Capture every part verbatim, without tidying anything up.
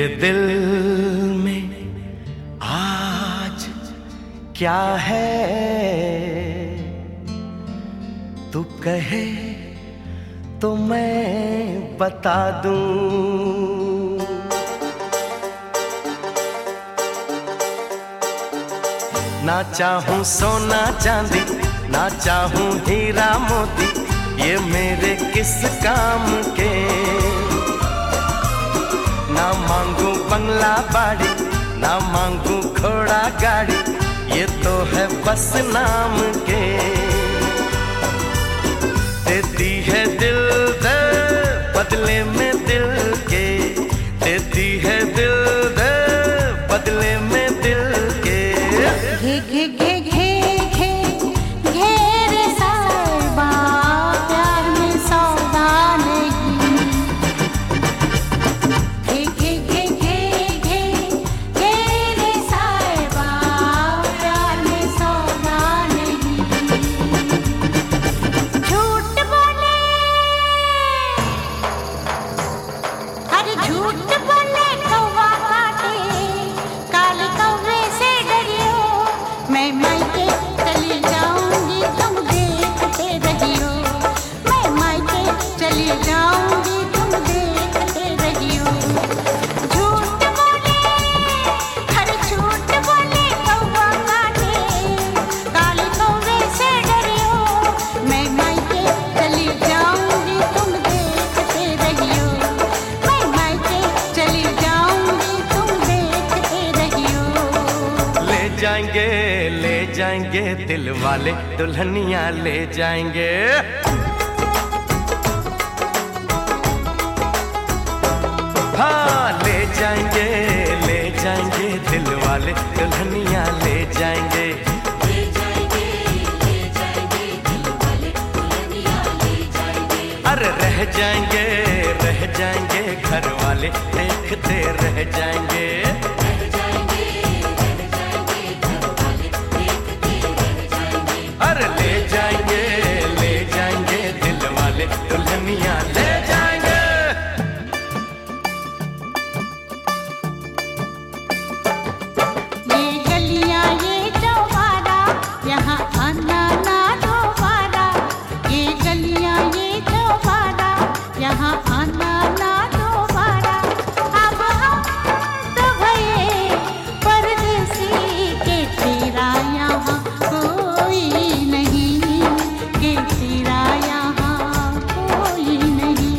मेरे दिल में आज क्या है, तू कहे तो मैं बता दूं। ना चाहूं सोना चांदी, ना चाहूं हीरा मोती, ये मेरे किस काम के। ना मांगू बंगला बाड़ी, ना मांगू घोड़ा गाड़ी, ये तो है बस नाम के। देती है दिल दे बदले में दिल के, देती है दिल दे बदले में दिल के। घे घे घे घे घे घेरे साहिबा, प्यार में सौदा नहीं। घे घे घे घे घे घेरे साहिबा, प्यार में सौदा नहीं। झूठ बोले, अरे झूठ बोले कौवा काटे, काले कौवे से डरियो। मैं मायके चली जाऊंगी, तुम देखते रहियो। मैं मायके चली जाऊंगी, तुम देखते रहियो। झूठ बोले, हर झूठ बोले कौवा काटे, काले कौवे से डरियो। मैं मायके चली जाऊंगी, तुम देखते रहियो। मैं मायके चली जाऊंगी, तुम देखते रहियो। ले जाएंगे ले जाएंगे दिल वाले, दुल्हनिया ले जाएंगे। हाँ ले जाएंगे ले जाएंगे दिल वाले, दुल्हनिया ले जाएंगे। अरे रह जाएंगे रह जाएंगे घर वाले, देखते रह जाएंगे। अरे ले जाएंगे ले जाएंगे दिल वाले, दुल्हनिया ले जाएंगे। ये गलियां ये चौबारा, यहाँ आना ना दोबारा। ये गलियां ये चौबारा, यहाँ आना ना दोबारा। अब हम तो भये परदेसी के, तेरा यहाँ कोई नहीं, के तेरा यहाँ कोई नहीं।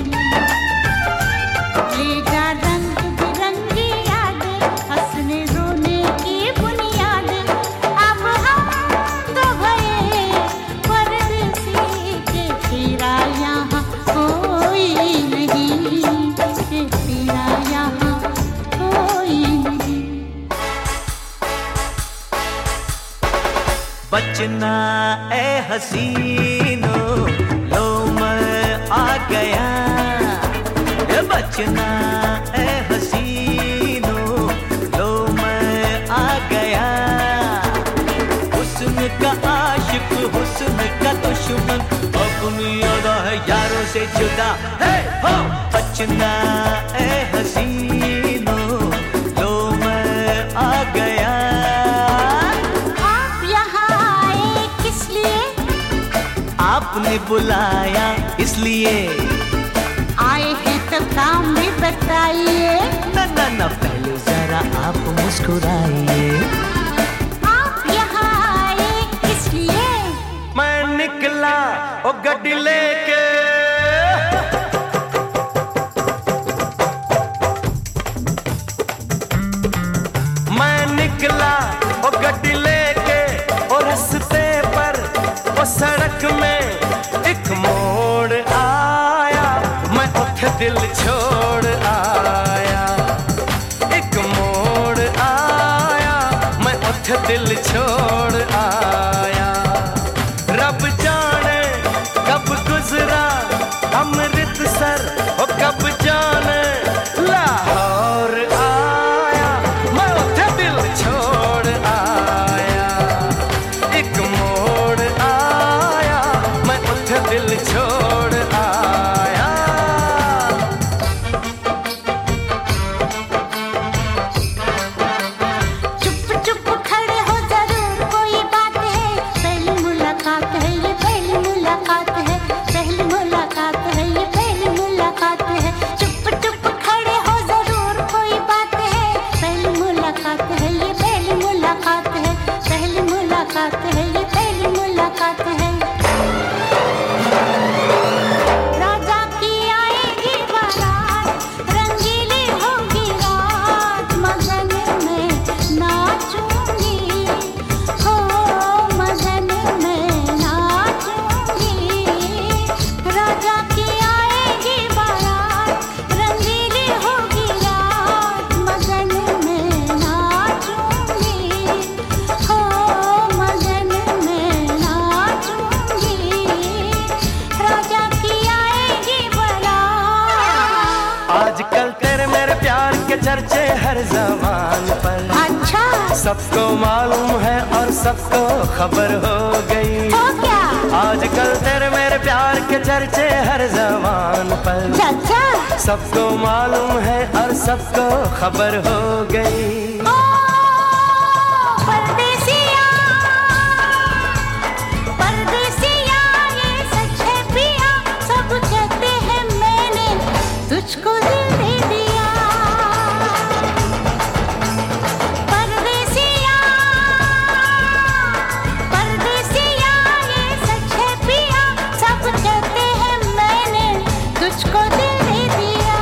ले जा रंग बिरंगी यादें, हंसने रोने की बुनियादें। अब हम तो भये परदेसी के, तेरा यहाँ कोई नहीं, के तेरा यहाँ कोई नहीं। बचना ए हसीनो, लो मैं आ गया। ए बचना ए हसीनो, लो मैं आ गया। हुस्न का आशिक हुस्न का दुश्मन, अपनी अदा है यारों से जुदा। हे हो बचना ए हसीनो, लो मैं आ गया। आप यहाँ आए किस लिए? आपने बुलाया इसलिए। आए हैं तो काम भी बताइए। ना ना ना पहले जरा आप मुस्कुराइए। आप यहाँ आए किस लिए? मैं निकला ओ गड्डी लेके, मैं निकला ओ गड्डी लेके। ओ रास्ते पर ओ सड़क में एक मोड़ आया, मैं उठ दिल छोड़ आया। एक मोड़ आया, मैं उठ दिल छोड़ आया। रब जाने कब गुजरा अमृतसर, ओ कब जाने लाहौर आया। मैं उठ दिल छोड़ आया। एक मोड़ आया, हर ज़बान पर। अच्छा, सबको मालूम है और सबको खबर हो गई। तो क्या? आजकल तेरे मेरे प्यार के चर्चे हर ज़बान पर। चाचा, सबको मालूम है और सबको खबर हो गई। ओ परदेसिया, परदेसिया ये सच है पिया, सब कहते हैं मैंने तुझको दिल दे दिया। परदेसिया, परदेसिया ये सच है पिया, सब कहते हैं मैंने तुझको दिल दे दिया।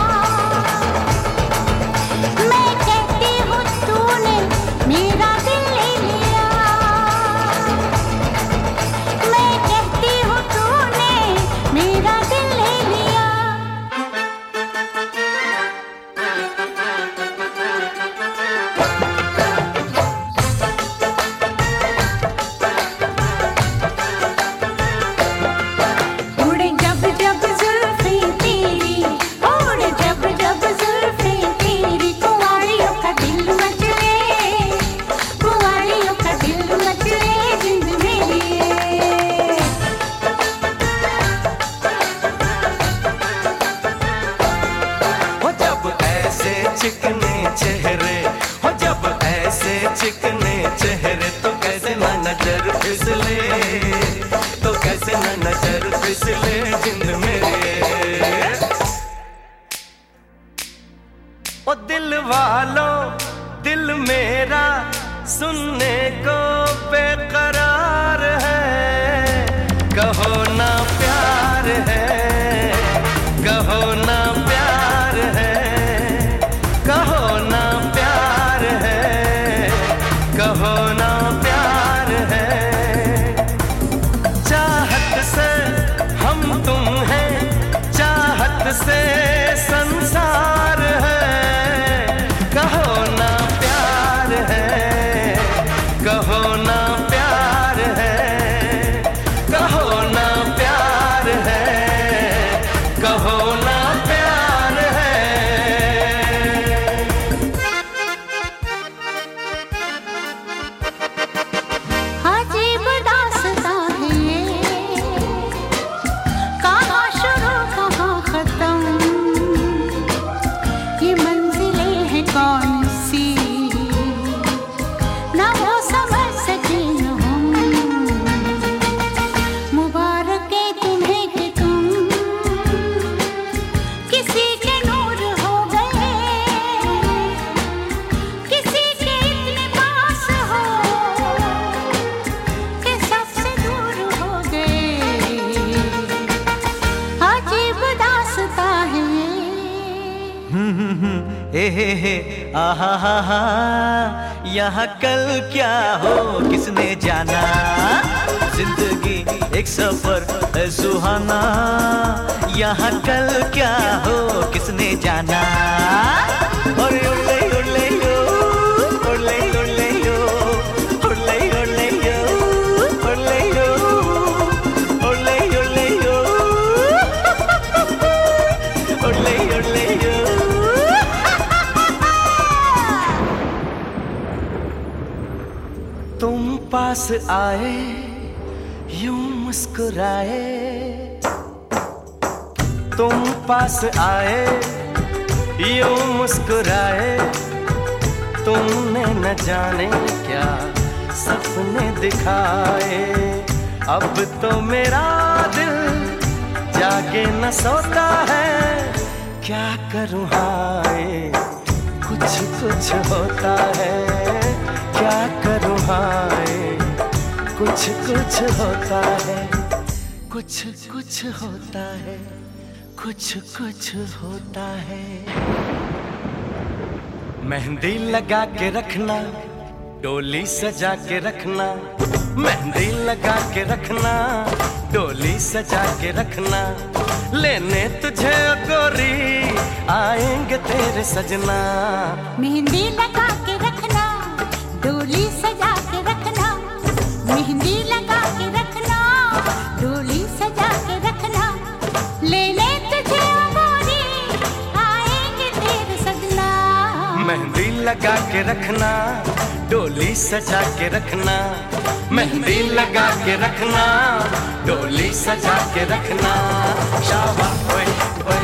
मैं कहती हूँ तूने मेरा दिल ले लिया। मैं कहती हूँ तूने मेरा दिल ले लिया। उड़े जब जब जुल्फें तेरी, उड़े जब जब जुल्फें तेरी, कुंवारियों का दिल मचले, कुंवारियों का दिल मचले जिंद मेरी। हो जब ऐसे चिकने चेहरे, हो जब ऐसे चिकने चेहरे, तो कैसे ना नजर फिसले, तो कैसे ना नजर फिसले जिंद मेरे। ओ दिल वालों दिल मेरा सुनने को बेकरार है। कहो ना प्यार है, कहो ना प्यार है, कहो ना प्यार है, कहो ना प्यार है। चाहत से हम तुम हैं, चाहत से संसार है। कहो ना प्यार है, कहो ना प्यार है, कहो ना प्यार है, कहो ना प्यार है। अजीब दास्तां है ये, कहाँ शुरू कहाँ खत्म, ये मंजिलें हैं कौन सी, ना वो समझ सके न हम। मुबारक है तुम्हें कि तुम किसी के नूर हो गए, किसी के इतने पास हो कि सबसे दूर हो गए। अजीब दास्तां है ये। हे हे हे आहा हा हा, यहाँ कल क्या हो किसने जाना। जिंदगी एक सफर है सुहाना, यहाँ कल क्या हो किसने जाना। और उड़ले उड़ले यो, उड़ले उड़ले यो, उड़ले उड़ले यो, उड़ले यो, उड़ले उड़ले यो, उड़ले उड़ले यो। तुम पास आए यूं मुस्कुराए, तुम पास आए यूं मुस्कुराए। तुमने न जाने क्या सपने दिखाए। अब तो मेरा दिल जागे न सोता है, क्या करूँ हाय कुछ कुछ होता है। क्या करूँ हाय कुछ कुछ होता है, कुछ कुछ होता है, कुछ कुछ होता है। मेहंदी लगा के रखना, डोली सजा के रखना, मेहंदी लगा के रखना, डोली सजा के रखना। लेने तुझे गोरी आएंगे तेरे सजना। मेहंदी लगा के रखना, डोली सजा के रखना, मेहंदी लगा के रखना, डोली सजा के रखना। लेने तुझे गोरी आएंगे तेरे सजना। लगा के रखना, डोली सजा के रखना, मेहंदी लगा के रखना, डोली सजा के रखना। शाबाश ओए ओए